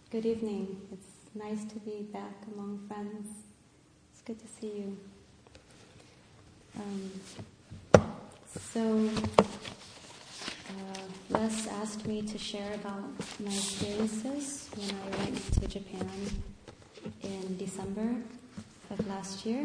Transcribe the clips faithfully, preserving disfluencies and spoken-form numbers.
Good evening. It's nice to be back among friends. It's good to see you. Um, so, uh, Les asked me to share about my experiences when I went to Japan in December of last year.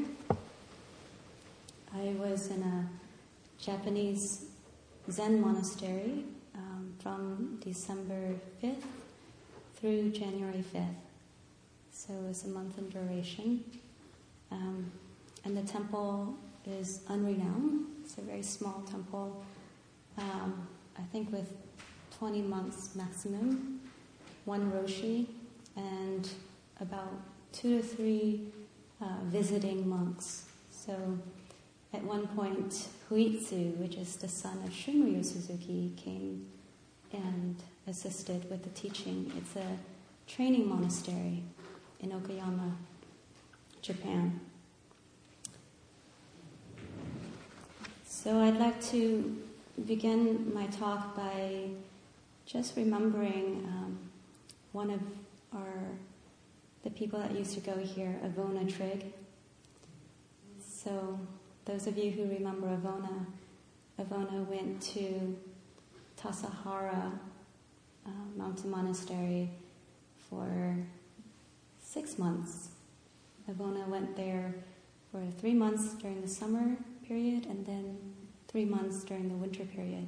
I was in a Japanese Zen monastery um, from December fifth through January fifth. So it was a month in duration. Um, and the temple is unrenowned. It's a very small temple, um, I think with twenty monks maximum, one roshi, and about two to three uh, visiting monks. So at one point, Huitsu, which is the son of Shunryu Suzuki, came and assisted with the teaching. It's a training monastery in Okayama, Japan. So I'd like to begin my talk by just remembering um, one of our the people that used to go here, Avona Trigg. So those of you who remember Avona, Avona went to Tassajara uh, Mountain Monastery for six months. Avona went there for three months during the summer period and then three months during the winter period.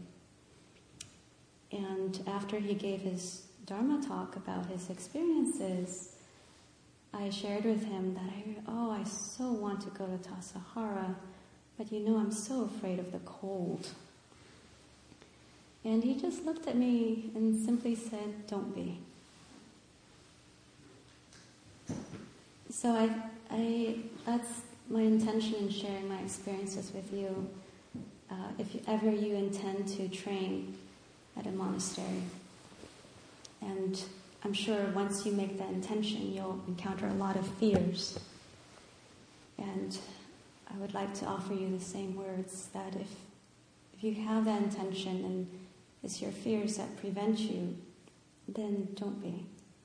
And after he gave his Dharma talk about his experiences, I shared with him that I, oh, I so want to go to Tassajara, but you know, I'm so afraid of the cold. And he just looked at me and simply said, don't be. So I, I, that's my intention in sharing my experiences with you. Uh, if you, ever you intend to train at a monastery. And I'm sure once you make that intention, you'll encounter a lot of fears. And I would like to offer you the same words, that if, if you have that intention and it's your fears that prevent you, then don't be.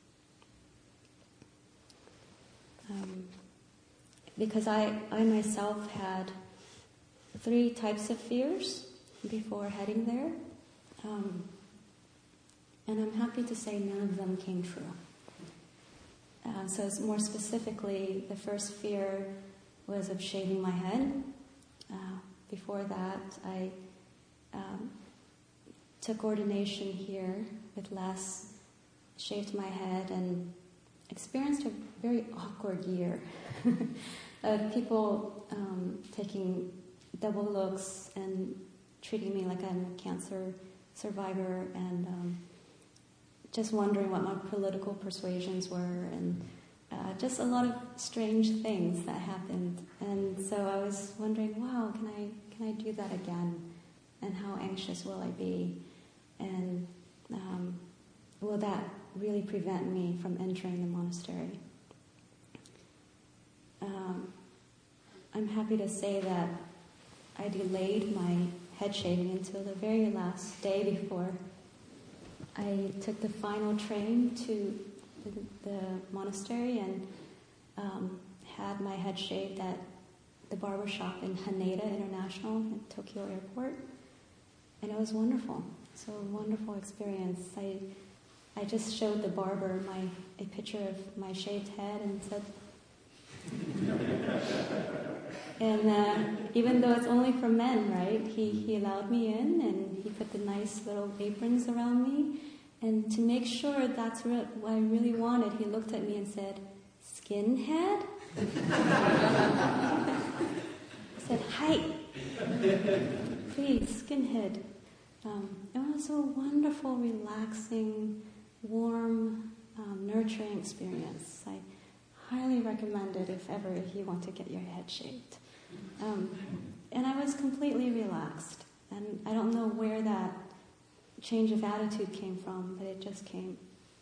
Um, because I, I myself had three types of fears before heading there. Um, and I'm happy to say none of them came true. Uh, so more specifically, the first fear was of shaving my head. Uh, before that, I um, took ordination here with Les, shaved my head, and experienced a very awkward year. uh, people um, taking double looks and treating me like I'm a cancer survivor, and um, just wondering what my political persuasions were, and uh, just a lot of strange things that happened. And so I was wondering, wow, can I can I do that again? And how anxious will I be? And um, will that really prevent me from entering the monastery? Um, I'm happy to say that I delayed my head shaving until the very last day before I took the final train to the, the monastery and um, had my head shaved at the barber shop in Haneda International at Tokyo Airport. And it was wonderful. So a wonderful experience. I I just showed the barber my a picture of my shaved head and said, and uh, even though it's only for men, right, he, he allowed me in and he put the nice little aprons around me. And to make sure that's re- what I really wanted, he looked at me and said, skinhead? I said, hi, please, skinhead. Um, it was a wonderful, relaxing, warm, um, nurturing experience. I highly recommend it if ever if you want to get your head shaved. Um, and I was completely relaxed. And I don't know where that change of attitude came from, but it just came.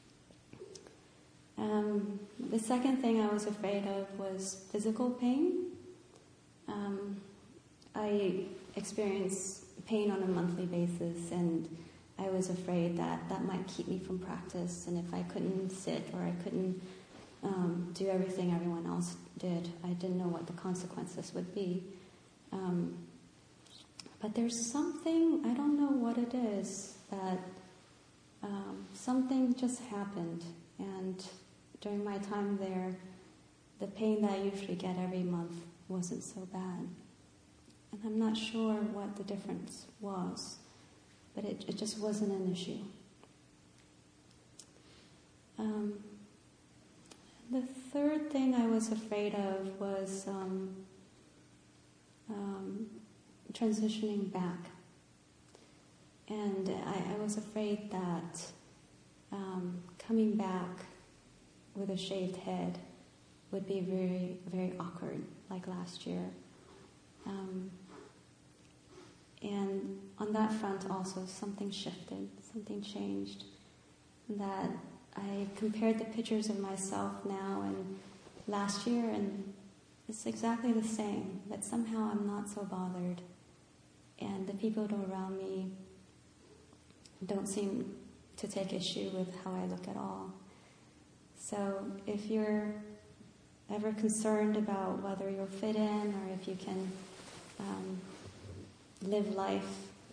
Um, the second thing I was afraid of was physical pain. Um, I experience pain on a monthly basis, and I was afraid that that might keep me from practice, and if I couldn't sit or I couldn't um, do everything everyone else did, I didn't know what the consequences would be. Um, but there's something, I don't know what it is, that um, something just happened, and during my time there, the pain that I usually get every month wasn't so bad. And I'm not sure what the difference was, but it, it just wasn't an issue. Um, the third thing I was afraid of was um, um, transitioning back. And I, I was afraid that um, coming back with a shaved head would be very, very awkward, like last year. Um, and on that front also something shifted, something changed. That I compared the pictures of myself now and last year, and it's exactly the same, but somehow I'm not so bothered. And the people around me don't seem to take issue with how I look at all. So if you're ever concerned about whether you'll fit in or if you can um, live life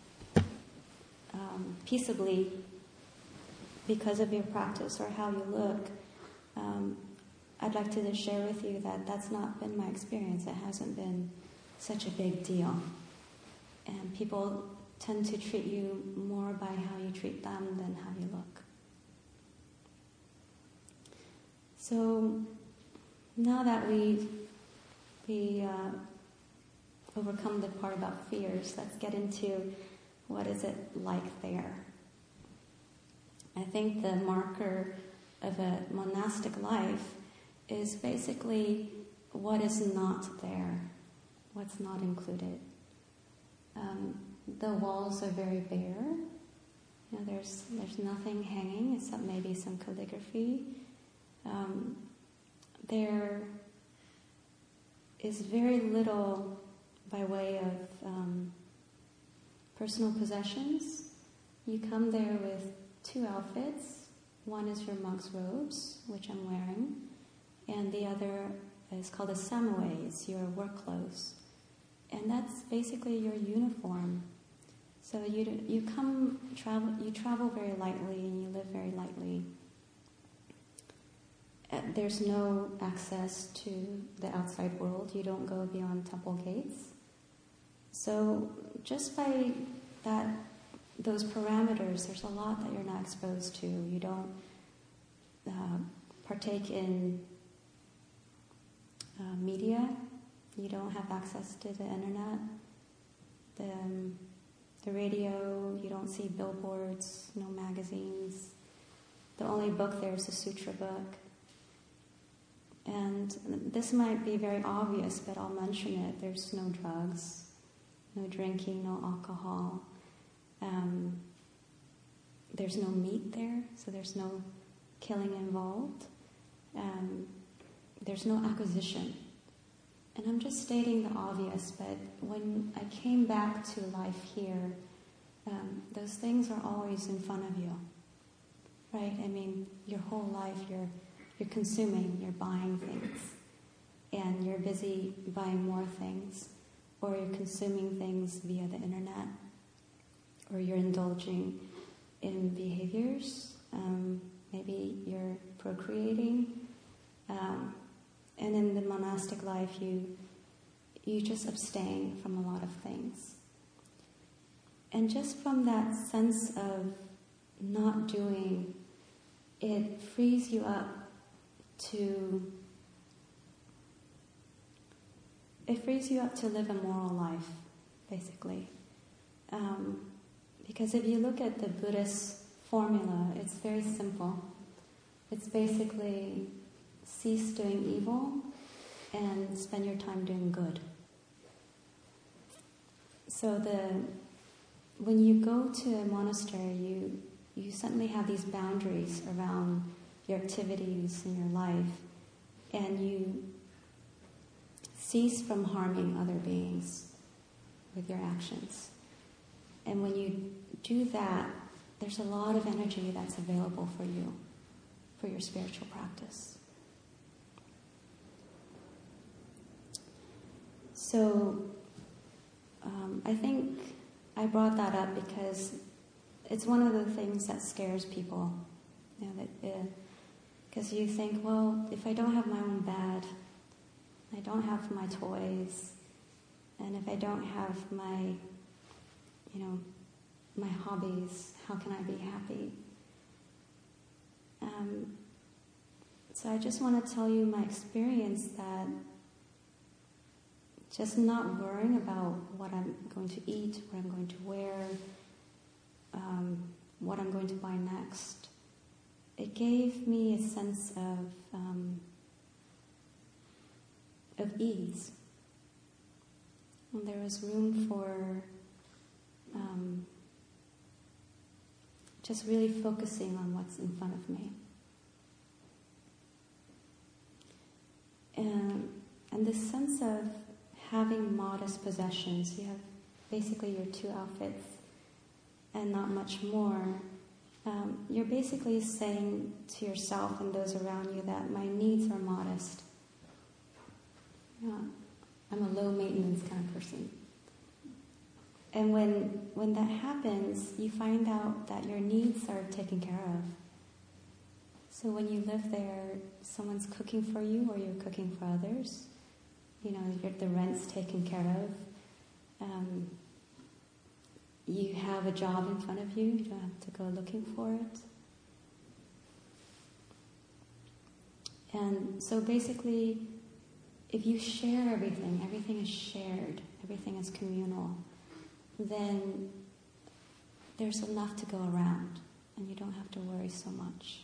um, peaceably because of your practice or how you look, um, I'd like to just share with you that that's not been my experience. It hasn't been such a big deal. And people tend to treat you more by how you treat them than how you look. So now that we we uh, overcome the part about fears, let's get into what is it like there. I think the marker of a monastic life is basically what is not there, what's not included. Um, the walls are very bare. You know, there's there's nothing hanging except maybe some calligraphy. Um, there is very little by way of um, personal possessions. You come there with two outfits. One is your monk's robes, which I'm wearing, and the other is called a samoe. It's your work clothes, and that's basically your uniform. So you you come travel you travel very lightly and you live very lightly. Uh, there's no access to the outside world. You don't go beyond temple gates. So just by that, those parameters, there's a lot that you're not exposed to. You don't uh, partake in uh, media. You don't have access to the internet, the, um, the radio. You don't see billboards, no magazines. The only book there is a sutra book. And this might be very obvious, but I'll mention it. There's no drugs, no drinking, no alcohol. Um, there's no meat there, so there's no killing involved. Um, there's no acquisition. And I'm just stating the obvious, but when I came back to life here, um, those things are always in front of you, right? I mean, your whole life you're you're consuming, you're buying things, and you're busy buying more things, or you're consuming things via the internet, or you're indulging in behaviors. Um, maybe you're procreating. Um, and in the monastic life, you you just abstain from a lot of things. And just from that sense of not doing, it frees you up to it frees you up to live a moral life, basically. Um, because if you look at the Buddhist formula, it's very simple. It's basically cease doing evil and spend your time doing good. So the when you go to a monastery, you you suddenly have these boundaries around your activities in your life, and you cease from harming other beings with your actions. And when you do that, there's a lot of energy that's available for you, for your spiritual practice. So um, I think I brought that up because it's one of the things that scares people. You know, that because uh, you think, well, if I don't have my own bed, I don't have my toys, and if I don't have my, you know, my hobbies, how can I be happy? Um, so I just want to tell you my experience that just not worrying about what I'm going to eat, what I'm going to wear, um, what I'm going to buy next, it gave me a sense of um, of ease. And there was room for um, just really focusing on what's in front of me. And, and this sense of having modest possessions, you have basically your two outfits and not much more. Um, you're basically saying to yourself and those around you that my needs are modest. You know, I'm a low maintenance kind of person. And when when that happens, you find out that your needs are taken care of. So when you live there, someone's cooking for you or you're cooking for others. You know, the rent's taken care of. Um, you have a job in front of you. You don't have to go looking for it. And so basically, if you share everything, everything is shared, everything is communal, then there's enough to go around, and you don't have to worry so much.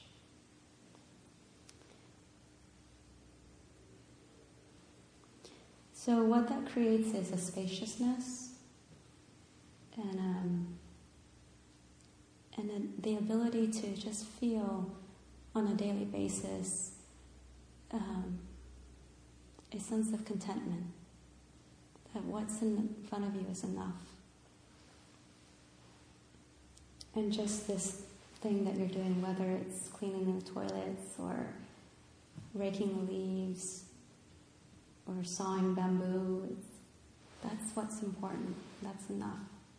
So what that creates is a spaciousness and um, and a, the ability to just feel on a daily basis um, a sense of contentment, that what's in front of you is enough. And just this thing that you're doing, whether it's cleaning the toilets or raking the leaves or sawing bamboo, that's what's important. That's enough.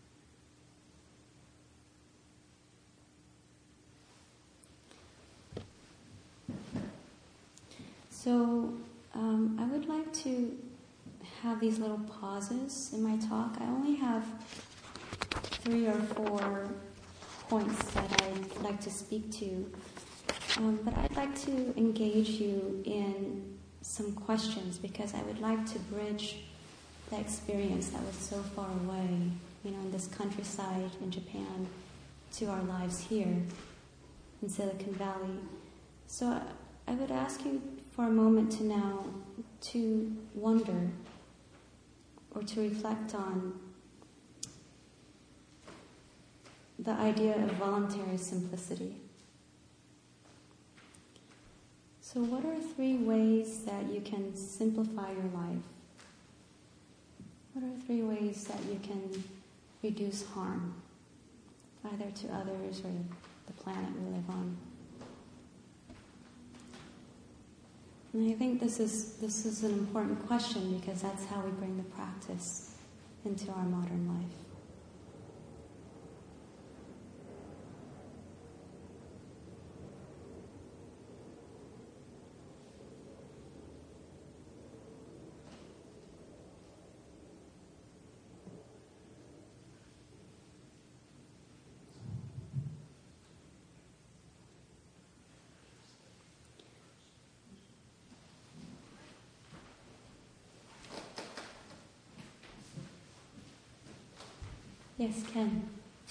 So um, I would like to have these little pauses in my talk. I only have three or four points that I'd like to speak to, um, but I'd like to engage you in some questions because I would like to bridge the experience that was so far away, you know, in this countryside in Japan, to our lives here in Silicon Valley. So I, I would ask you for a moment to now to wonder or to reflect on the idea of voluntary simplicity. So what are three ways that you can simplify your life? What are three ways that you can reduce harm, either to others or the planet we live on? And I think this is this is an important question because that's how we bring the practice into our modern life. Yes, Ken.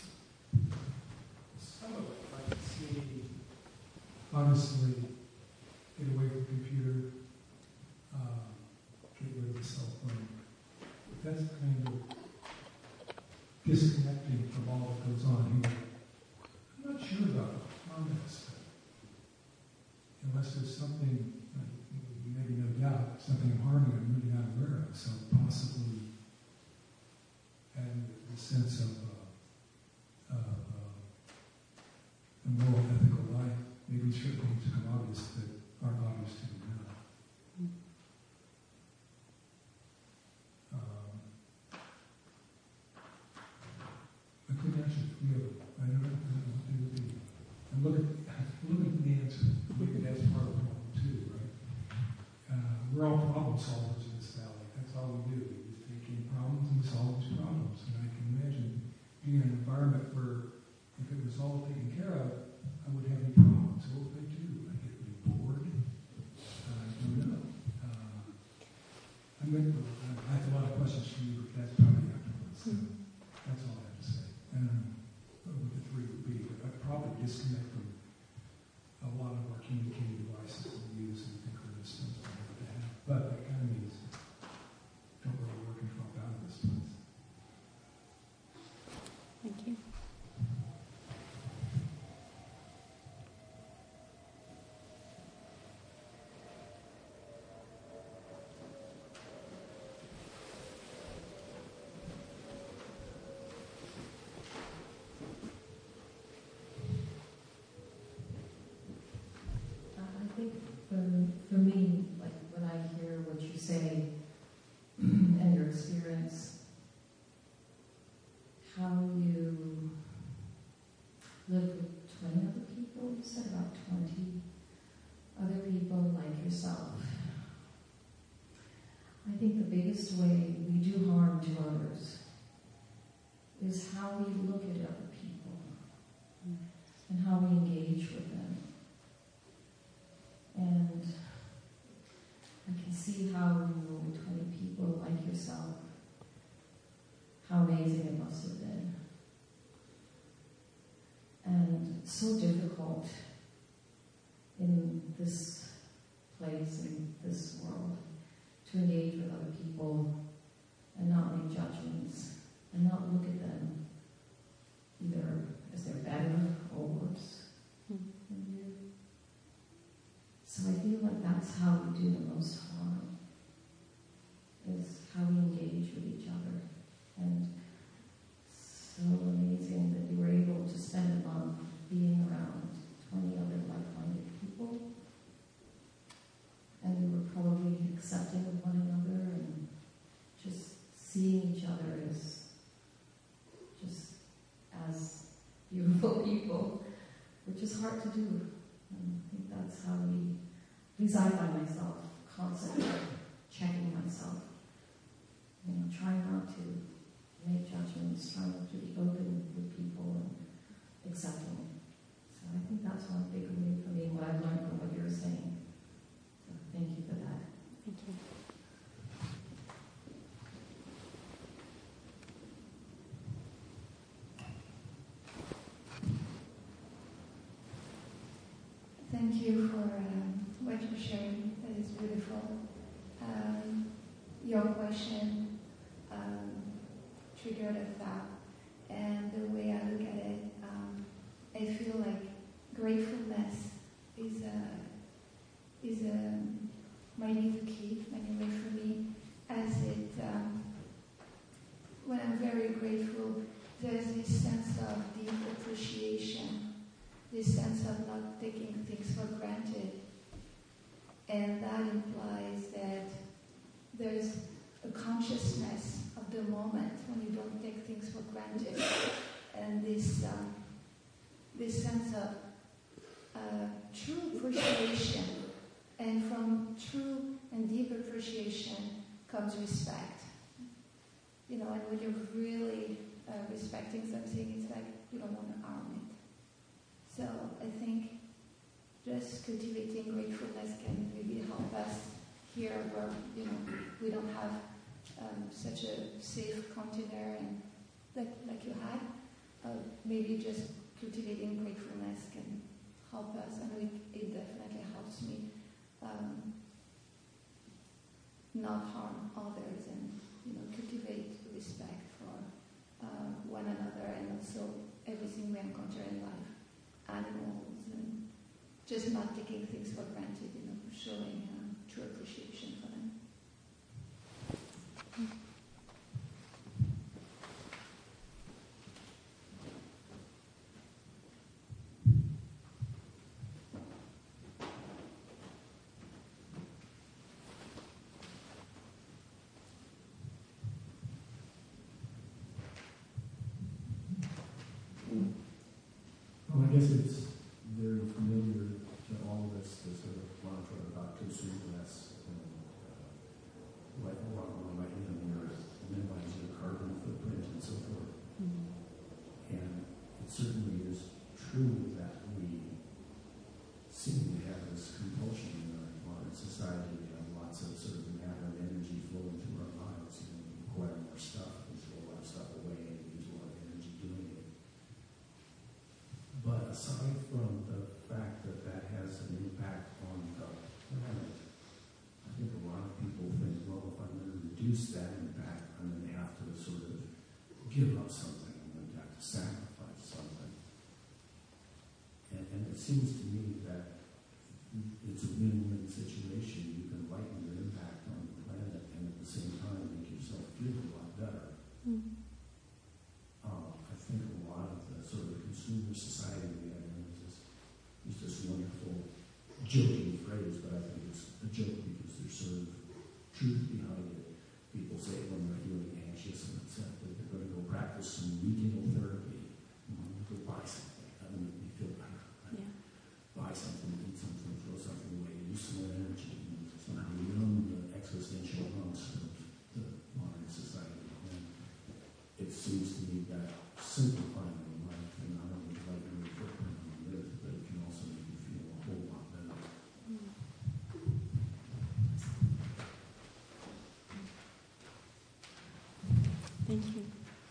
Some of it, I can see, honestly, get away from the computer, uh, get rid of the cell phone. But that's kind of disconnecting from all that goes on here. I'm not sure about on that stuff. Unless there's something, maybe no doubt, something I'm harming I'm really not aware of, so possibly, and the sense of, uh, of uh, we're all problem solvers in this valley. That's all we do. We just take in problems and solve these problems. And I can imagine being in an environment where if it was all taken care of, I wouldn't have any problems. So what would I do? I get really bored. Uh, I don't know. Uh, I'm going to, I have a lot of questions for you, but that's probably afterwards. So that's all I have to say. I don't know what the three would be, but I'd probably disconnect from a lot of our communicating devices that we use and think are responsible to have. But that kind of means don't really work and drop out of this place. Thank you. I think for, for me, like when I hear what you say and your experience, how you live with twenty other people, you said about twenty other people like yourself. I think the biggest way we do harm to others is how we look at other people mm. and how we engage with them. And I can see how when you were with twenty people like yourself, how amazing it must have been. And so difficult in this place, in this world, to engage with other people and not make judgments and not look at them either as they're better or worse mm. than you. So I feel like that's how we do the most harm, is how we engage with each other. And so amazing that you were able to spend a month being around twenty other like-minded people. And we were probably accepting of one another and just seeing each other as just as beautiful people, which is hard to do. And I think that's how we, at least I find myself constantly checking myself. You know, trying not to make judgments, trying to be open with people and accepting. So I think that's one big way for me, what I've learned from what you're saying. So thank you for that. Thank you. Thank you for um, what you're sharing. That is beautiful. Um, your question um, triggered a thought, and the way I look at it, um, I feel like gratefulness is a is a might be the key anyway for me. As it, um, when I'm very grateful, there's this sense of deep appreciation. This sense of not taking things for granted. And that implies that there's a consciousness of the moment when you don't take things for granted. And this um, this sense of uh, true appreciation. And from true and deep appreciation comes respect. You know, and when you're really uh, respecting something, it's like you don't want to harm it. So I think just cultivating gratefulness can really help us here where, you know, we don't have um, such a safe container and like, like you had. Uh, maybe just cultivating gratefulness can help us. I know it, it definitely helps me um, not harm others and, you know, cultivate respect for uh, one another and also everything we encounter in life. Animals and just not taking things for granted, you know, showing um, true appreciation for them. Well, I guess it's very familiar to all of us, the sort of mantra about consume less and like a lot of my where minimize your carbon footprint and so forth. Mm-hmm. And it certainly is true that we seem to have this compulsion in our modern society. We have lots of sort of matter and energy flowing through our lives, and we acquire more stuff, we throw a lot of stuff away, and we use a lot of energy doing it. But aside from the fact that that has an impact on the planet, I think a lot of people think, well, if I'm going to reduce that impact, I'm going to have to sort of give up something. I'm going to have to sacrifice something. And, and it seems to me that it's a win-win situation. You can lighten your impact on the planet and at the same time make yourself feel a lot better. Mm-hmm. Uh, I think a lot of the sort of consumer society we have is this, is this wonderful joking phrase, but I think it's a joke because there's sort of truth behind it. People say when they're feeling anxious and upset that they're going to go practice some regional therapy. You know, go buy something. That will make me feel better. Right? Yeah. Buy something, eat something, throw something away, use some more energy, and somehow numb the existential angst of the modern society. And it seems to me that simplifying your life can not only lighten your footprint on the earth, but it can also make you feel a whole lot better. Thank you.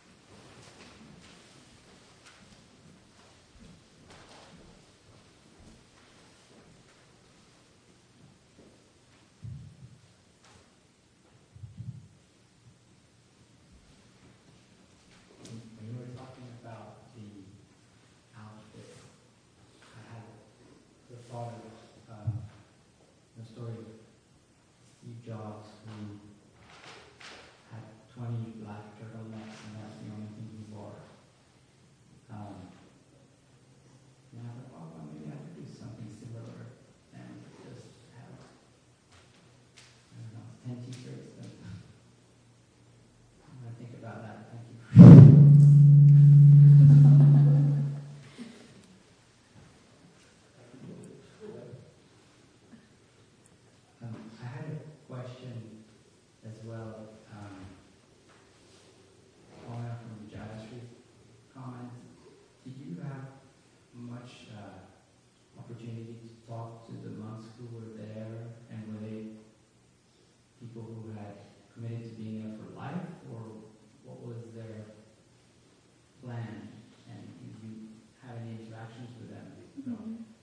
When you were talking about the outfit, I had the thought of um, the story of Steve Jobs, who had twenty black turtlenecks, and that's the only thing he wore. Um, and I thought, oh, well, maybe I could do something similar and just have, I don't know, ten t-shirts. And I'm going to think about that. Thank you. Um, I had a question as well, um, following up from Jayashree comments. Did you have much uh, opportunity to talk to the monks who were there, and were they people who had committed to being there for life, or what was their plan, and did you have any interactions with them? No.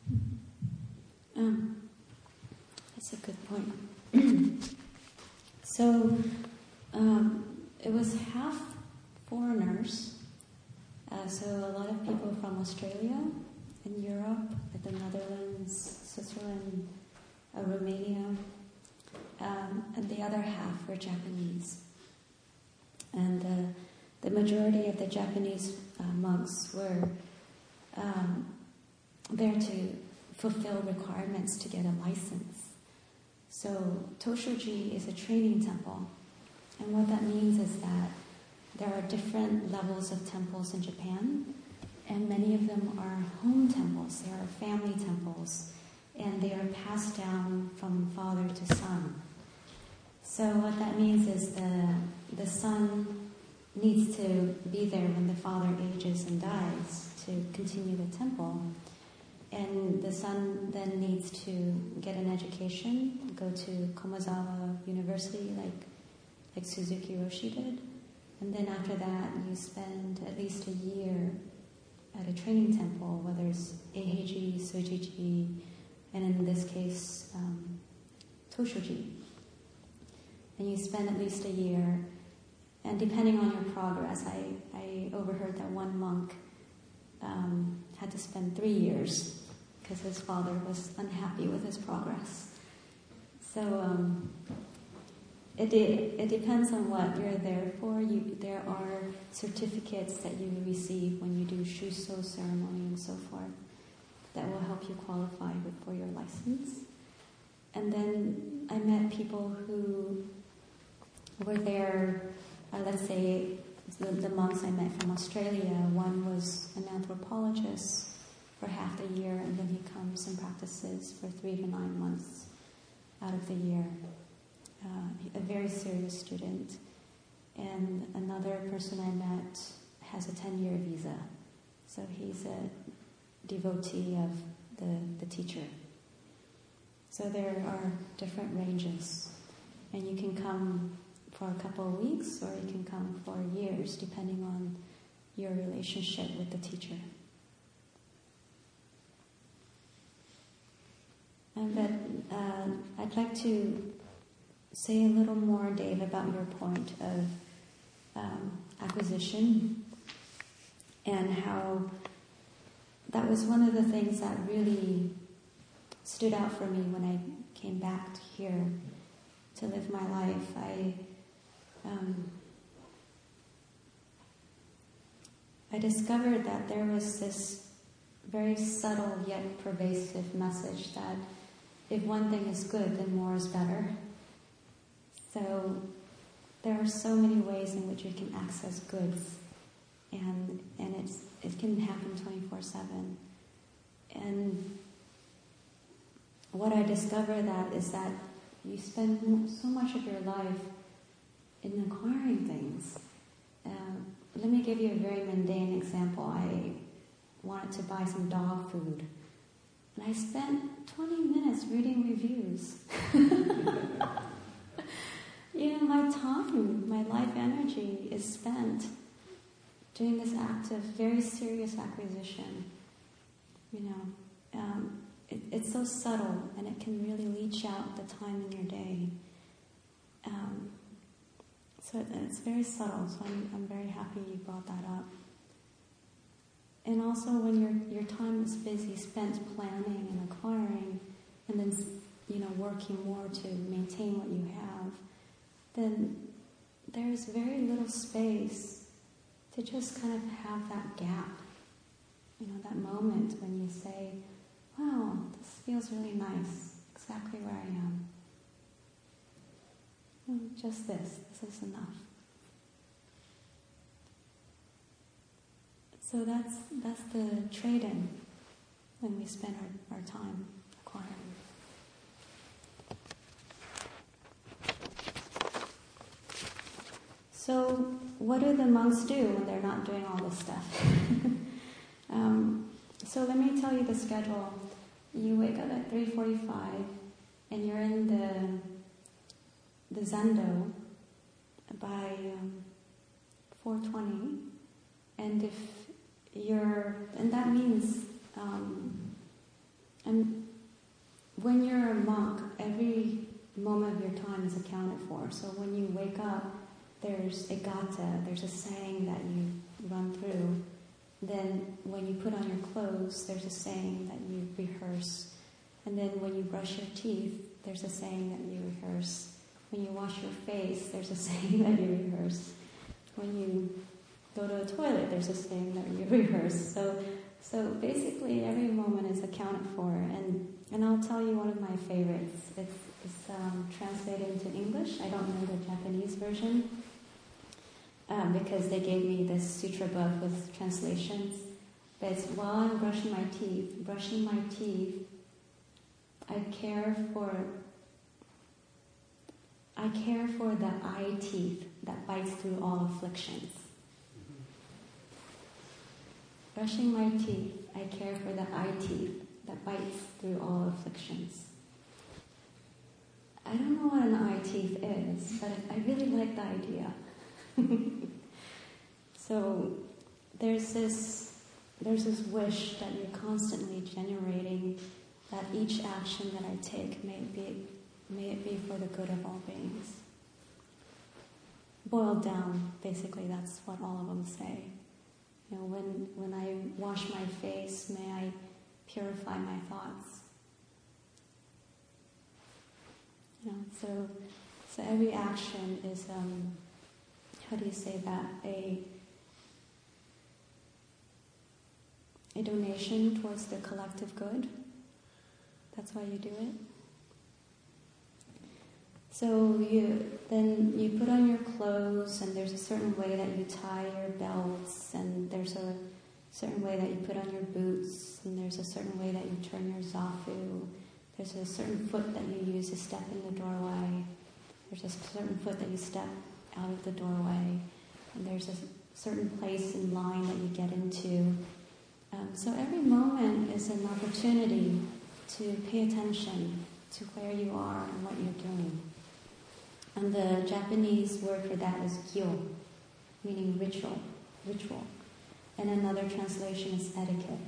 Um, that's a good point. So, um, it was half foreigners, uh, so a lot of people from Australia and Europe, the Netherlands, Switzerland, uh, Romania, um, and the other half were Japanese. And uh, the majority of the Japanese uh, monks were um, there to fulfill requirements to get a license. So Toshoji is a training temple, and what that means is that there are different levels of temples in Japan, and many of them are home temples. They are family temples, and they are passed down from father to son. So what that means is the the son needs to be there when the father ages and dies to continue the temple. And the son then needs to get an education, go to Komazawa University like like Suzuki Roshi did. And then after that, you spend at least a year at a training temple, whether it's Eiheiji, Sojiji, and in this case, um, Toshoji. And you spend at least a year, and depending on your progress, I, I overheard that one monk um, had to spend three years because his father was unhappy with his progress. So um, it de- it depends on what you're there for. You, there are certificates that you receive when you do shuso ceremony and so forth that will help you qualify for your license. And then I met people who were there, uh, let's say the, the monks I met from Australia. One was an anthropologist for half the year, and then he comes and practices for three to nine months out of the year. uh, a very serious student. And another person I met has a ten-year visa. So he's a devotee of the, the teacher. So there are different ranges. And you can come for a couple of weeks, or you can come for years, depending on your relationship with the teacher. And but uh, I'd like to say a little more, Dave, about your point of um, acquisition, and how that was one of the things that really stood out for me when I came back here to live my life. I um, I discovered that there was this very subtle yet pervasive message that if one thing is good, then more is better. So there are so many ways in which we can access goods, and and it's it can happen twenty-four seven. And what I discovered that is that you spend so much of your life in acquiring things. Um, let me give you a very mundane example. I wanted to buy some dog food, and I spent twenty minutes reading reviews. You know, my time, my life energy is spent doing this act of very serious acquisition. You know, um, it, it's so subtle, and it can really leach out the time in your day. Um, so it, it's very subtle. So I'm, I'm very happy you brought that up. And also, when your your time is busy, spent planning and acquiring, and then you know working more to maintain what you have, then there's very little space to just kind of have that gap. You know, that moment when you say, wow, this feels really nice, exactly where I am. Mm, just this, this is enough. So that's that's the trade-in when we spend our, our time acquiring. So what do the monks do when they're not doing all this stuff? um, so let me tell you the schedule. You wake up at three forty-five, and you're in the the zendo by um, four twenty, and if you're, and that means, um, and when you're a monk, every moment of your time is accounted for. So when you wake up, there's a gata, there's a saying that you run through. Then when you put on your clothes, there's a saying that you rehearse. And then when you brush your teeth, there's a saying that you rehearse. When you wash your face, there's a saying that you rehearse. When you go to a toilet, there's a saying that you rehearse. So so basically every moment is accounted for. And, and I'll tell you one of my favorites. It's, it's um, translated into English. I don't know the Japanese version. Um, because they gave me this sutra book with translations. But it's while I'm brushing my teeth, brushing my teeth, I care for I care for the eye teeth that bites through all afflictions. Brushing my teeth, I care for the eye teeth that bites through all afflictions. I don't know what an eye teeth is, but I really like the idea. So there's this there's this wish that you're constantly generating, that each action that I take may it be may it be for the good of all beings. Boiled down, basically that's what all of them say. You know, when when I wash my face, may I purify my thoughts. You know, so so every action is um how do you say that? A a donation towards the collective good. That's why you do it. So you then you put on your clothes, and there's a certain way that you tie your belts, and there's a certain way that you put on your boots, and there's a certain way that you turn your zafu. There's a certain foot that you use to step in the doorway. There's a certain foot that you step out of the doorway, and there's a certain place in line that you get into. Um, so every moment is an opportunity to pay attention to where you are and what you're doing. And the Japanese word for that is gyo, meaning ritual, ritual. And another translation is etiquette.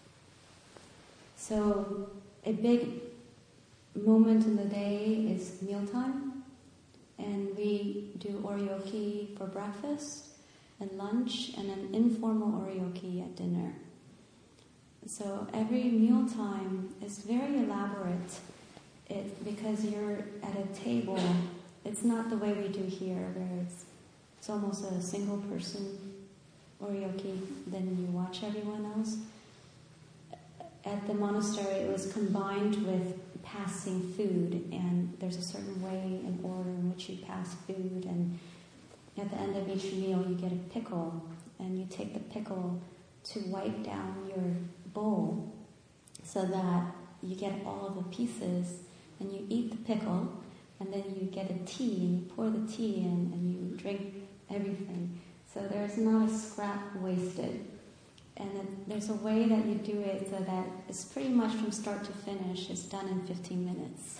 So a big moment in the day is mealtime, and we do oryoki for breakfast and lunch, and an informal oryoki at dinner. So every mealtime is very elaborate it, because you're at a table. It's not the way we do here, where it's, it's almost a single person oryoki, then you watch everyone else. At the monastery, it was combined with passing food, and there's a certain way and order in which you pass food, and at the end of each meal you get a pickle, and you take the pickle to wipe down your bowl so that you get all of the pieces, and you eat the pickle, and then you get a tea, and you pour the tea in, and you drink everything. So there's not a scrap wasted. And then there's a way that you do it so that it's pretty much from start to finish. It's done in fifteen minutes.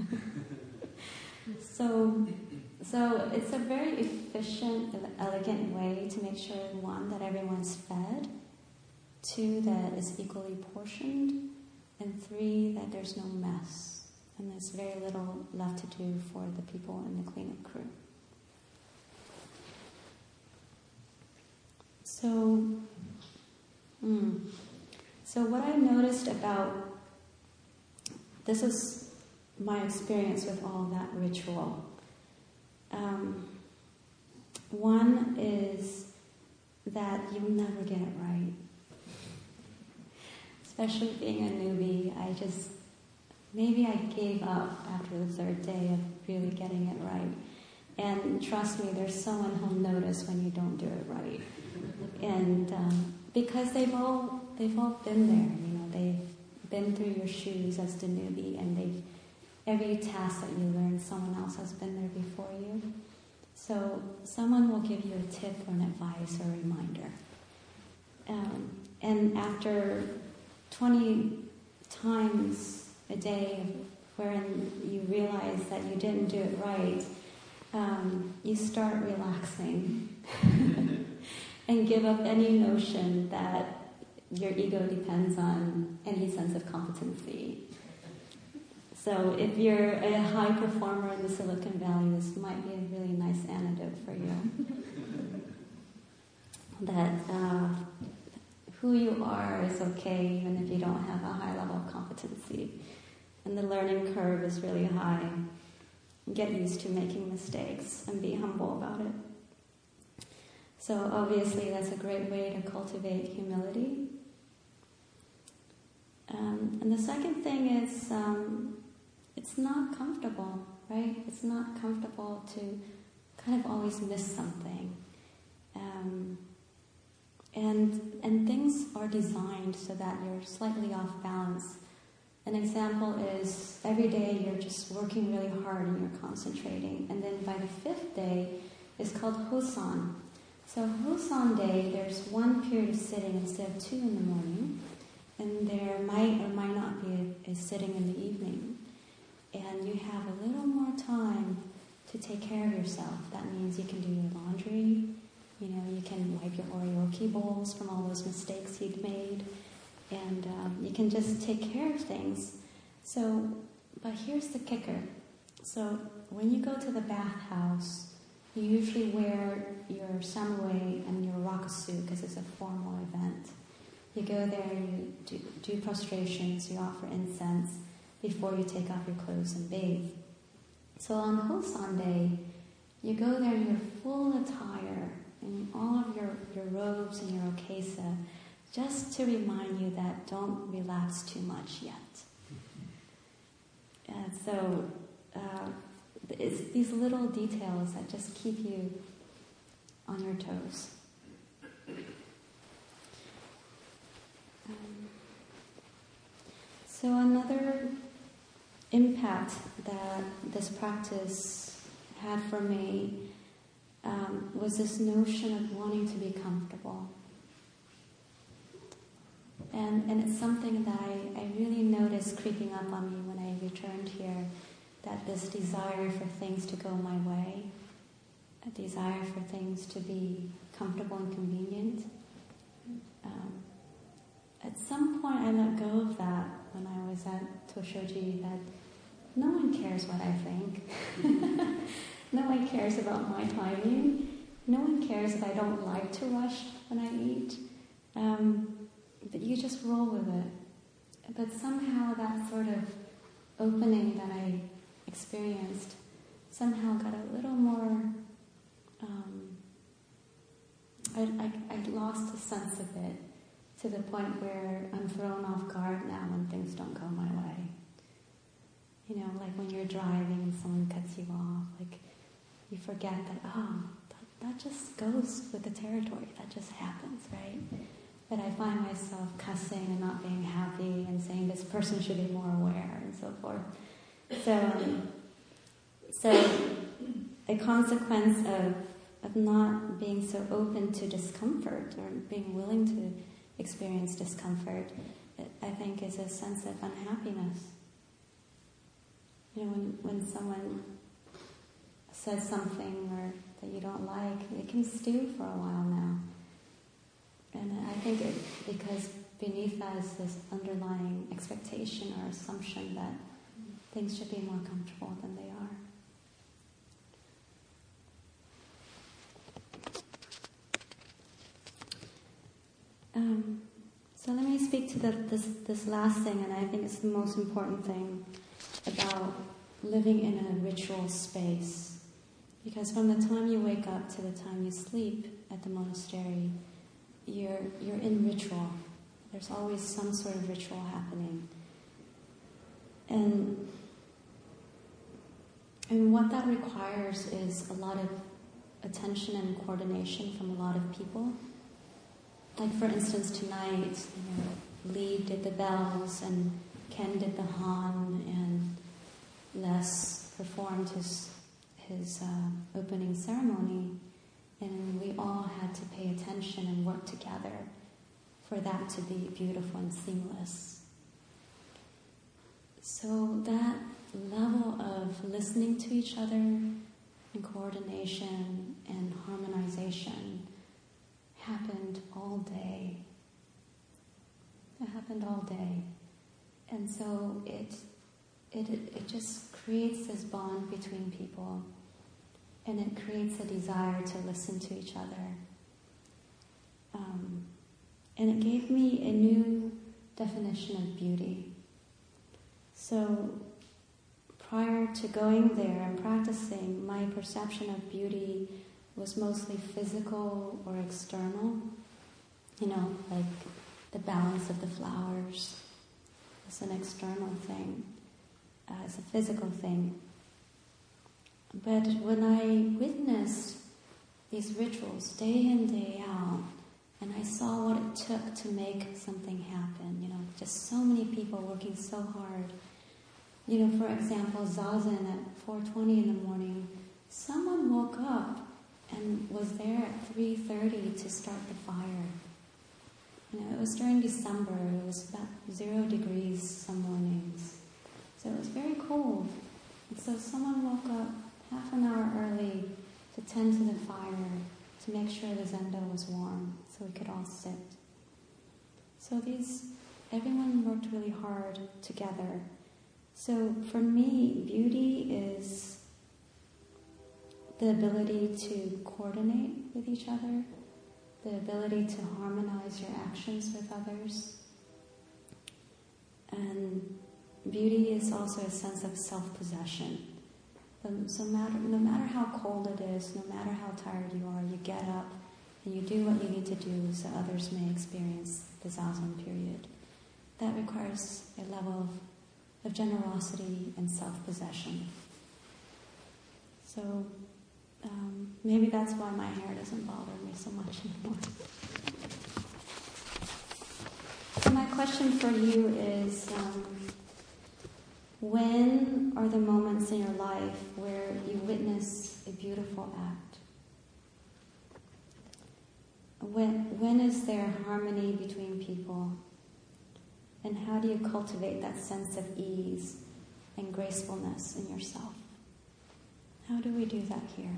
so, so it's a very efficient and elegant way to make sure, one, that everyone's fed, two, that it's equally portioned, and three, that there's no mess. And there's very little left to do for the people in the cleanup crew. So, mm, so what I noticed about, this is my experience with all that ritual. Um, one is that you'll never get it right. Especially being a newbie, I just, maybe I gave up after the third day of really getting it right. And trust me, there's someone who'll notice when you don't do it right. And um, because they've all they've all been there, you know, they've been through your shoes as the newbie, and they've every task that you learn, someone else has been there before you. So someone will give you a tip or an advice or a reminder. Um, and after twenty times a day wherein you realize that you didn't do it right, um, you start relaxing and give up any notion that your ego depends on any sense of competency. So if you're a high performer in the Silicon Valley, this might be a really nice antidote for you. that uh, who you are is okay even if you don't have a high level of competency. And the learning curve is really high. Get used to making mistakes and be humble about it. So obviously that's a great way to cultivate humility. Um, and the second thing is, um, it's not comfortable, right? It's not comfortable to kind of always miss something. Um, and and things are designed so that you're slightly off balance. An example is every day you're just working really hard and you're concentrating. And then by the fifth day, it's called Hosan. So Hosan day, there's one period of sitting instead of two in the morning. And there might or might not be a, a sitting in the evening. And you have a little more time to take care of yourself. That means you can do your laundry, you know, you can wipe your oryoki bowls from all those mistakes you've made, and um, you can just take care of things. So, but here's the kicker. So when you go to the bathhouse, you usually wear your samue and your rakusu because it's a formal event. You go there, you do, do prostrations, you offer incense before you take off your clothes and bathe. So on Hosan day, you go there in your full attire, in all of your, your robes and your okesa, just to remind you that don't relax too much yet. And so uh, it's these little details that just keep you on your toes. Um, so another impact that this practice had for me um, was this notion of wanting to be comfortable. And, and it's something that I, I really noticed creeping up on me when I returned here, that this desire for things to go my way, a desire for things to be comfortable and convenient. Um, at some point I let go of that when I was at Toshoji, that no one cares what I think. No one cares about my timing. No one cares if I don't like to rush when I eat. Um, but you just roll with it. But somehow that sort of opening that I experienced somehow got a little more, um, I, I, I lost a sense of it to the point where I'm thrown off guard now when things don't go my way. You know, like when you're driving and someone cuts you off, like you forget that, oh, that, that just goes with the territory, that just happens, right? But I find myself cussing and not being happy and saying this person should be more aware and so forth. So, um, so a consequence of, of not being so open to discomfort or being willing to experience discomfort, I think is a sense of unhappiness. You know, when, when someone says something or that you don't like, it can stew for a while now. And I think it, because beneath that is this underlying expectation or assumption that things should be more comfortable than they are. Um, so let me speak to the, this, this last thing, and I think it's the most important thing about living in a ritual space. Because from the time you wake up to the time you sleep at the monastery, you're you're in ritual. There's always some sort of ritual happening. And and what that requires is a lot of attention and coordination from a lot of people. Like for instance tonight, you know, Lee did the bells and Ken did the Han and Les performed his his uh, opening ceremony, and we all had to pay attention and work together for that to be beautiful and seamless. So that level of listening to each other and coordination and harmonization happened all day. It happened all day. And so it It, it it just creates this bond between people, and it creates a desire to listen to each other. Um, and it gave me a new definition of beauty. So prior to going there and practicing, my perception of beauty was mostly physical or external. You know, like the balance of the flowers. It's an external thing. Uh, as a physical thing. But when I witnessed these rituals day in, day out, and I saw what it took to make something happen, you know, just so many people working so hard. You know, for example, Zazen at four twenty in the morning, someone woke up and was there at three thirty to start the fire. You know, it was during December, it was about zero degrees some mornings. So it was very cold. And so someone woke up half an hour early to tend to the fire, to make sure the zendo was warm, so we could all sit. So these, everyone worked really hard together. So for me, beauty is the ability to coordinate with each other, the ability to harmonize your actions with others, and beauty is also a sense of self-possession. Um, so matter, no matter how cold it is, no matter how tired you are, you get up and you do what you need to do so others may experience the Zazen period. That requires a level of, of generosity and self-possession. So um, maybe that's why my hair doesn't bother me so much anymore. So my question for you is, um, when are the moments in your life where you witness beautiful act. When, when is there harmony between people? And how do you cultivate that sense of ease and gracefulness in yourself? How do we do that here?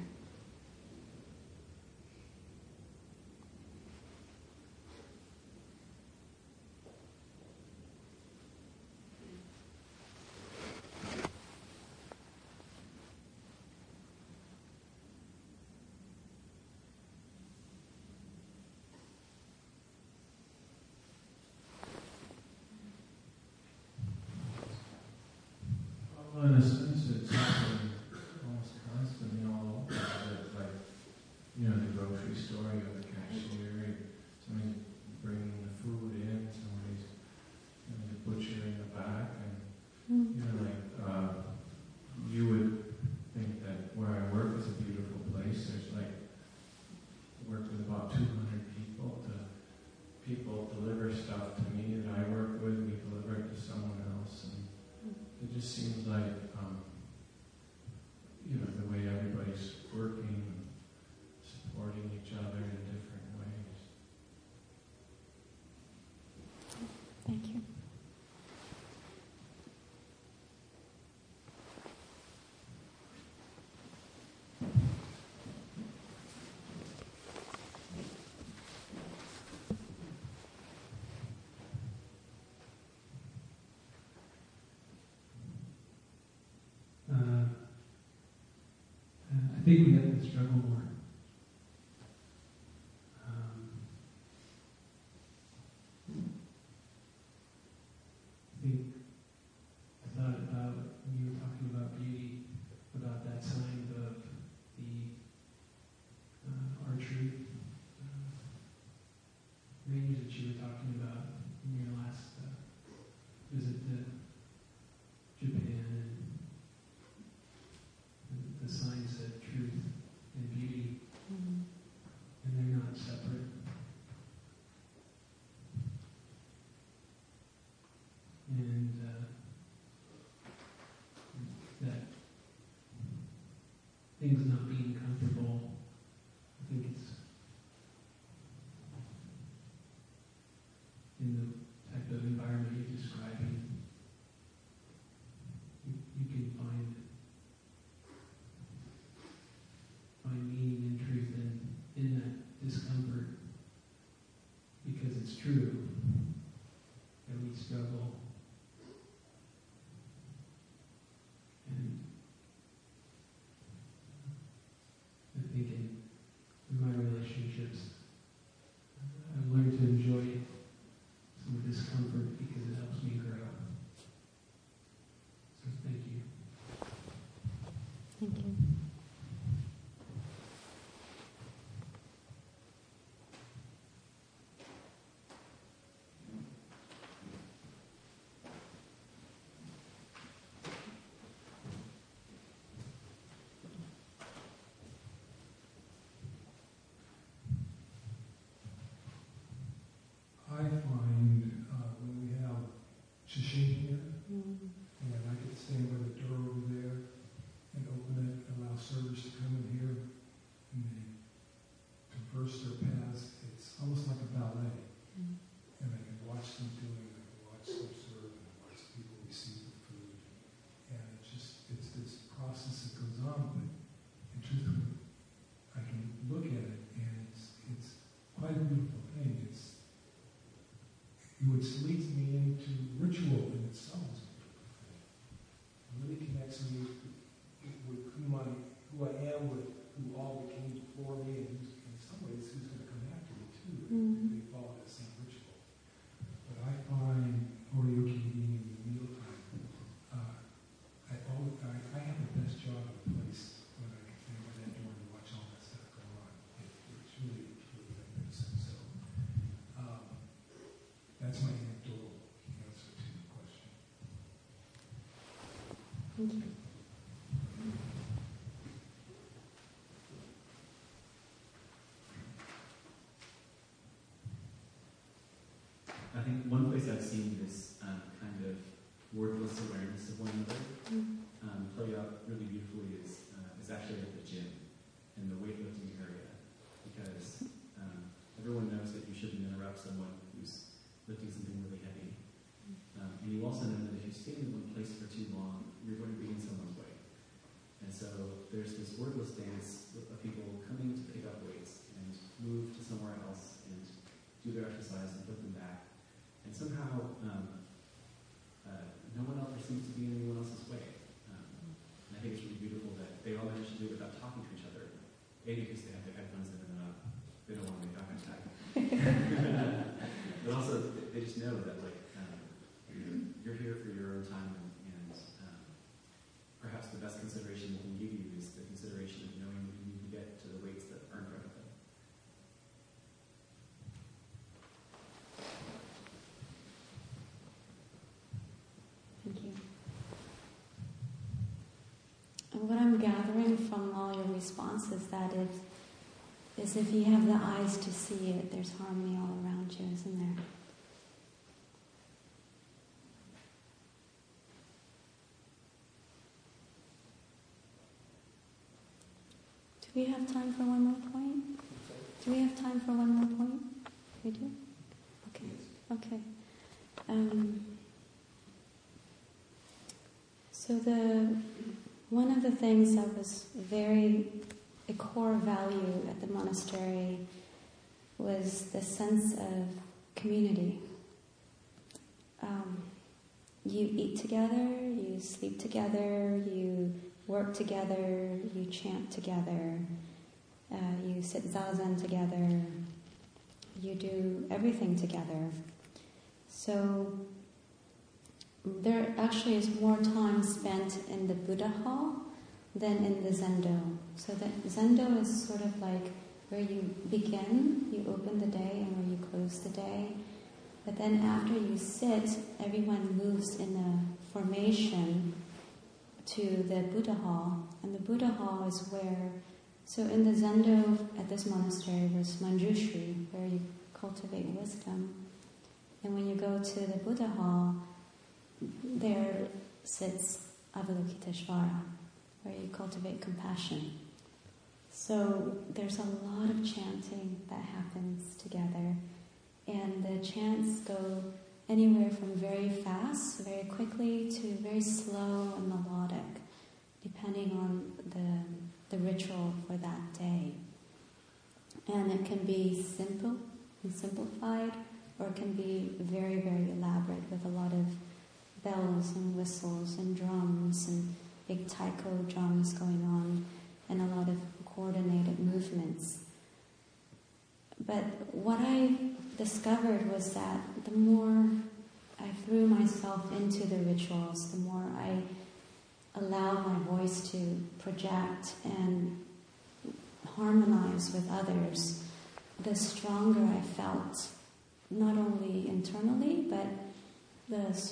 Well, in a sense, it's happening almost constantly all over. It's like, you know, the grocery store, you have the cashier, somebody's bringing the food in, somebody's, you know, the butcher in the back, and, you know, like, uh, you would think that where I work is a beautiful place. There's like, I work with about two hundred people. To, people deliver stuff to me that I work with, we deliver it to someone else, and it just seems like, um, you know, the way everybody's working, supporting each other in different ways. Thank you. Uh, I think we have to struggle more. Um, I think I thought about when you were talking about beauty, about that sign of the uh, archery uh, range that you were talking about in your last uh, visit to Japan. And the sign said truth and beauty, Mm-hmm. and they're not separate. And uh, that things not being comfortable, I think it's in the type of environment you're describing, you, you can find find meaning and truth in, in that discomfort, because it's true that we struggle. And I think in, in my relationships, I've learned to enjoy some discomfort because it helps me grow. So thank you. Thank you. I find uh, when we have shishin here, Mm-hmm. and I could stand by the door over there and open it, allow servers to come in here, and they traverse their paths. It's almost like a ballet, Mm-hmm. and I can watch them doing it, I can watch them serve, and watch people receive the food. And it's just, it's this process that goes on, but in truth, I can look at it, and it's, it's quite a beautiful thing. It's which leads me into ritual in itself. It really connects me with who I, who I am, with who all that came before me, and who's, in some ways who's going to come after me too. Mm. They follow that same ritual. But I find Oryoki being in the mealtime, uh, I, always, I, I have the best job in the place when I can stand by that door and watch all that stuff go on. It, it's really, it's really magnificent. So, um, that's my anecdotal answer to your question. Thank you. I think one place I've seen this um, kind of wordless awareness of one another Mm. um, play out really beautifully is uh, is actually at the gym. in the weightlifting area, because um, everyone knows that you shouldn't interrupt someone who's lifting something really heavy. Um, and you also know that if you stand in one place for too long, you're going to be in someone's way. And so there's this wordless dance of people coming to pick up weights and move to somewhere else and do their exercise and put them back. And somehow um, uh, no one else seems to be in anyone else's way. Um, and I think it's really beautiful that they all manage to do it without talking to each other. A, because they have their headphones in and uh, they don't want to make eye contact. But also, they just know that like um, you're here for your own time, and, and um, perhaps the best consideration they can give you is the consideration of knowing that you need to get to the weights that are in front of them. Thank you. And what I'm gathering from all your responses that is, is if you have the eyes to see it, there's harmony all around you, isn't there? Do we have time for one more point? Do we have time for one more point? We do? Okay. Okay. Um, so the one of the things that was very a core value at the monastery was the sense of community. Um, you eat together, you sleep together, you work together, you chant together, uh, you sit zazen together, you do everything together. So there actually is more time spent in the Buddha hall than in the zendo. So the zendo is sort of like where you begin, you open the day, and where you close the day. But then after you sit, everyone moves in a formation to the Buddha hall. And the Buddha hall is where, so in the zendo at this monastery was Manjushri, where you cultivate wisdom. And when you go to the Buddha hall, there sits Avalokiteshvara, where you cultivate compassion. So there's a lot of chanting that happens together, and the chants go anywhere from very fast, very quickly, to very slow and melodic, depending on the, the ritual for that day. And it can be simple and simplified, or it can be very, very elaborate with a lot of bells and whistles and drums and big taiko drums going on, and a lot of coordinated movements. But what I discovered was that the more I threw myself into the rituals, the more I allowed my voice to project and harmonize with others, the stronger I felt, not only internally, but the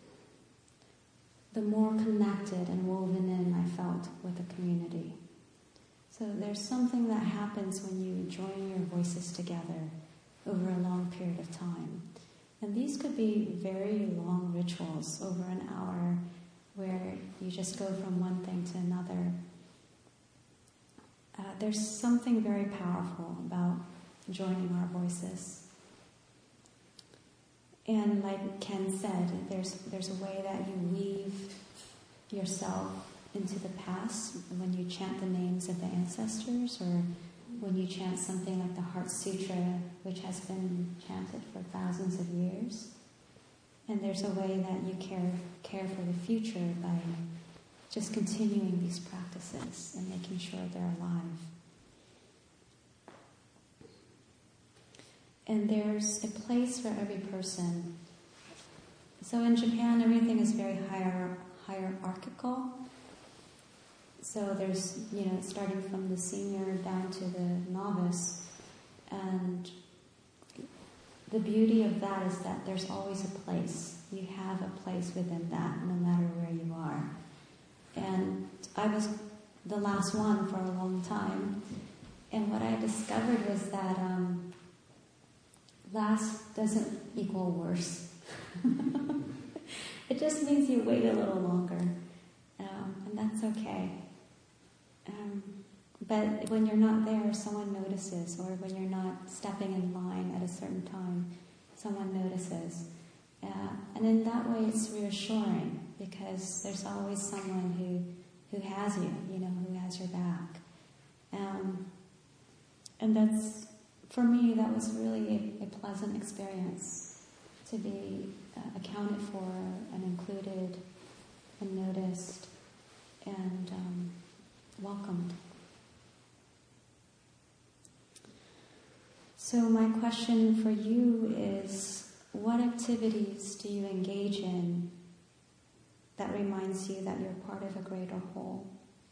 the more connected and woven in I felt with the community. So there's something that happens when you join your voices together over a long period of time. And these could be very long rituals, over an hour, where you just go from one thing to another. Uh, there's something very powerful about joining our voices. And like Ken said, there's there's a way that you weave yourself into the past when you chant the names of the ancestors, or when you chant something like the Heart Sutra, which has been chanted for thousands of years. And there's a way that you care care for the future by just continuing these practices and making sure they're alive. And there's a place for every person. So in Japan, everything is very hier- hierarchical. So there's, you know, starting from the senior down to the novice. And the beauty of that is that there's always a place. You have a place within that, no matter where you are. And I was the last one for a long time. And what I discovered was that um, last doesn't equal worse. It just means you wait a little longer. Um, and that's okay. Um, but when you're not there, someone notices, or when you're not stepping in line at a certain time, someone notices. Uh, and in that way, it's reassuring, because there's always someone who, who has you, you know, who has your back. Um, and that's, for me, that was really a, a pleasant experience, to be uh, accounted for and included and noticed and um, welcomed. So my question for you is, what activities do you engage in that reminds you that you're part of a greater whole?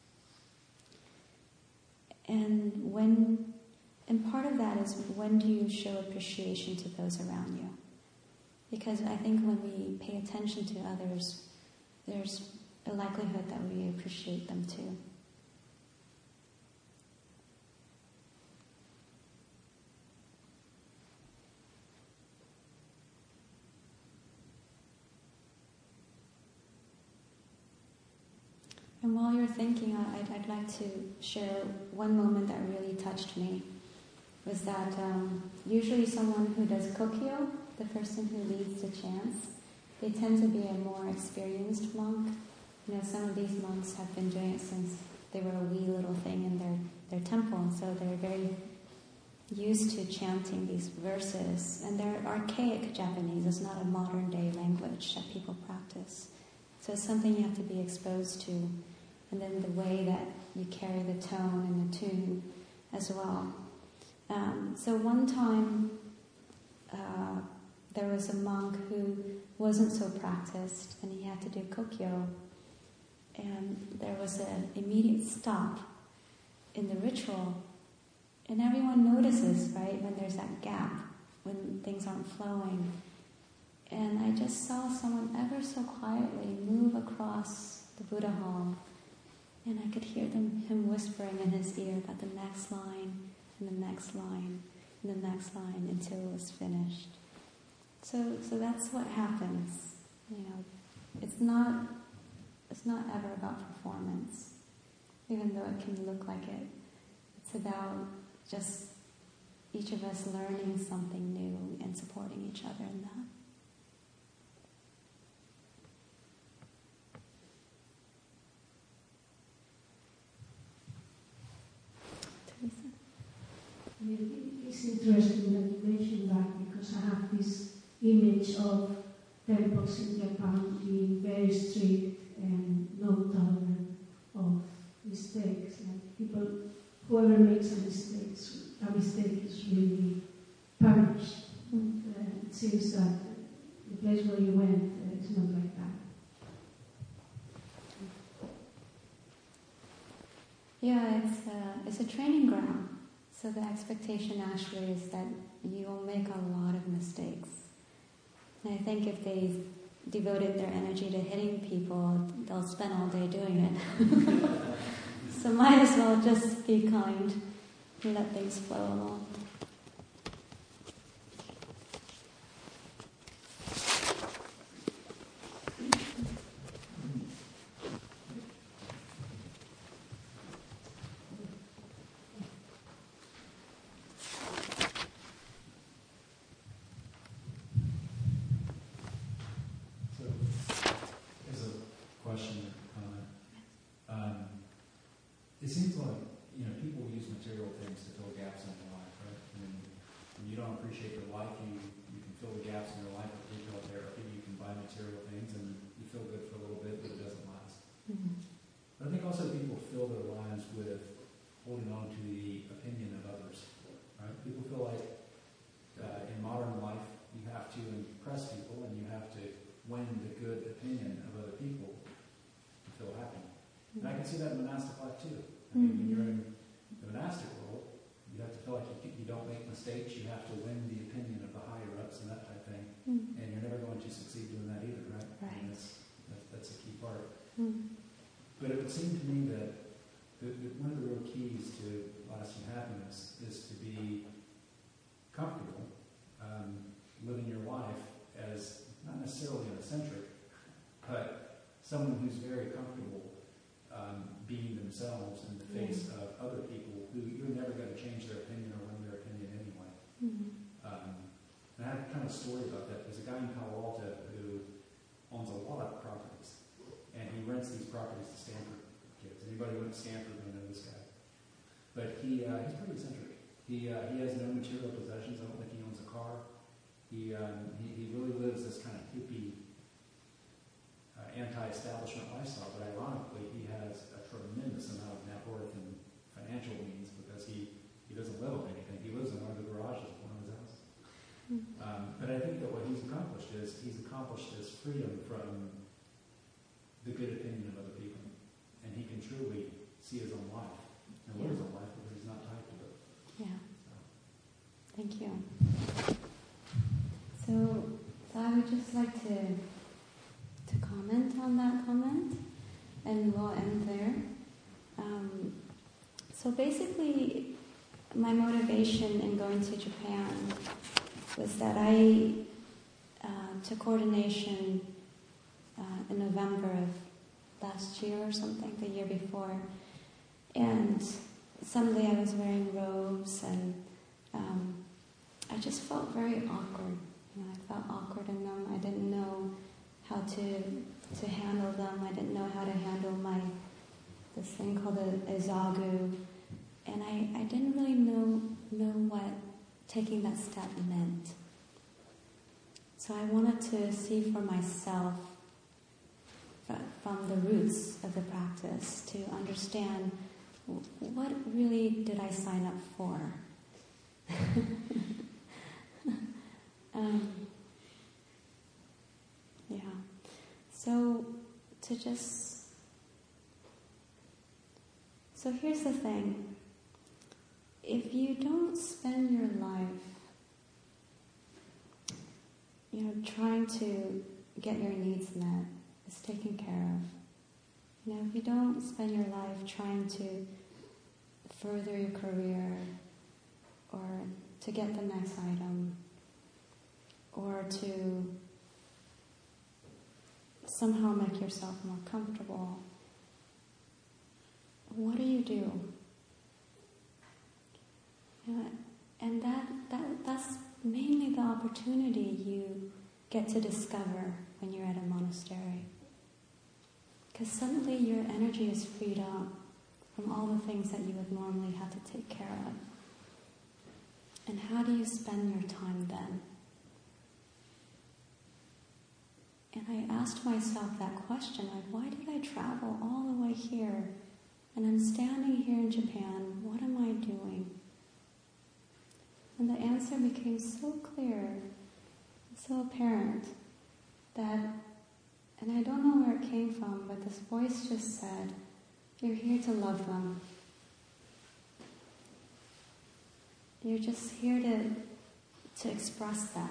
And when, and part of that is, when do you show appreciation to those around you? Because I think when we pay attention to others, there's a likelihood that we appreciate them too. And while you're thinking, I'd, I'd like to share one moment that really touched me. Was that um, usually someone who does kokyo, the person who leads the chants, they tend to be a more experienced monk. You know, some of these monks have been doing it since they were a wee little thing in their, their temple, and so they're very used to chanting these verses. And they're archaic Japanese, it's not a modern day language that people practice. So it's something you have to be exposed to. And then the way that you carry the tone and the tune as well. Um, so one time, uh, there was a monk who wasn't so practiced, and he had to do kokyo. And there was an immediate stop in the ritual. And everyone notices, right, when there's that gap, when things aren't flowing. And I just saw someone ever so quietly move across the Buddha hall, and I could hear them, him whispering in his ear about the next line, and the next line, and the next line, until it was finished. So, so that's what happens. You know, it's not, it's not ever about performance, even though it can look like it. It's about just each of us learning something new and supporting each other in that. It's interesting that you mentioned that, because I have this image of temples in Japan being very strict and no tolerant of mistakes. Like people, whoever makes a mistake, a mistake is really punished. Mm. Uh, it seems that the place where you went uh, is not like that. Yeah, it's a, it's a training ground. So the expectation actually is that you will make a lot of mistakes. And I think if they devoted their energy to hitting people, they'll spend all day doing it. So might as well just be kind and let things flow along. It seems like, you know, people use material things to fill gaps in their life, right? I mean, when you don't appreciate your life, you, you can fill the gaps in your life with retail therapy. You can buy material things and you feel good for a little bit, but it doesn't last. Mm-hmm. But I think also people fill their lives with holding on to the opinion of others, right? People feel like uh, in modern life, you have to impress people and you have to win the good opinion of other people to feel happy. Mm-hmm. And I can see that in monastic life too. I mean, when you're in the monastic world, you have to feel like you, you don't make mistakes. You have to win the opinion of the higher-ups and that type of thing. Mm. And you're never going to succeed doing that either, right? Right. I mean, that's, that's, that's a key part. Mm. But it would seem to me that the, the, one of the real keys to lasting happiness is to be comfortable um, living your life as not necessarily an eccentric, but someone who's very comfortable um, being themselves in the face yeah. of other people who you're never going to change their opinion or learn their opinion anyway. Mm-hmm. Um, and I have kind of a story about that. There's a guy in Palo Alto who owns a lot of properties, and he rents these properties to Stanford kids. Anybody who went to Stanford will know this guy. But he uh, he's pretty eccentric. He uh, he has no material possessions. I don't think he owns a car. He um, he, he really lives this kind of hippie, uh, anti-establishment lifestyle. But ironically, he has a tremendous amount of net worth and financial means because he, he doesn't live on anything. He lives in one of the garages of one of his houses. Mm-hmm. Um, but I think that what he's accomplished is he's accomplished this freedom from the good opinion of other people, and he can truly see his own life and live his own life because he's not tied to it. Yeah. So. Thank you. So, so I would just like to to comment on that comment, and we'll end there. Um, so basically, my motivation in going to Japan was that I uh, took ordination uh, in November of last year or something, the year before, and suddenly I was wearing robes, and um, I just felt very awkward. You know, I felt awkward in them. I didn't know how to to handle them. I didn't know how to handle my this thing called a izagu, and I, I didn't really know know what taking that step meant. So I wanted to see for myself from the roots of the practice to understand what really did I sign up for. um, yeah. So to just so here's the thing. If you don't spend your life, you know, trying to get your needs met, is taken care of. You know, if you don't spend your life trying to further your career or to get the next item or to somehow make yourself more comfortable, what do you do? You know, and that, that that's mainly the opportunity you get to discover when you're at a monastery. Because suddenly your energy is freed up from all the things that you would normally have to take care of. And how do you spend your time then? And I asked myself that question, like, why did I travel all the way here? And I'm standing here in Japan, what am I doing? And the answer became so clear, so apparent, that, and I don't know where it came from, but this voice just said, you're here to love them. You're just here to, to express that.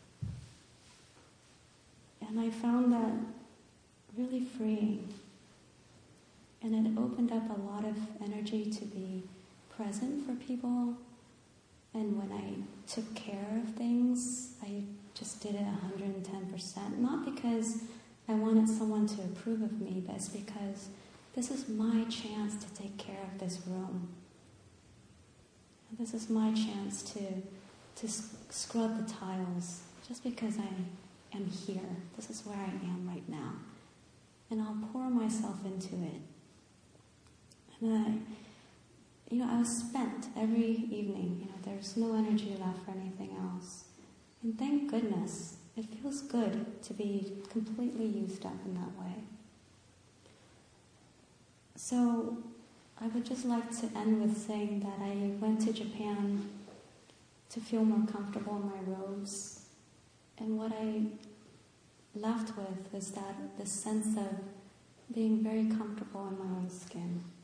And I found that really freeing. And it opened up a lot of energy to be present for people. And when I took care of things, I just did it one hundred ten percent. Not because I wanted someone to approve of me, but it's because this is my chance to take care of this room. And this is my chance to, to scrub the tiles, just because I am here. This is where I am right now. And I'll pour myself into it. And then I, you know, I was spent every evening. You know, there's no energy left for anything else. And thank goodness, it feels good to be completely used up in that way. So I would just like to end with saying that I went to Japan to feel more comfortable in my robes. And what I left with is that the sense of being very comfortable in my own skin.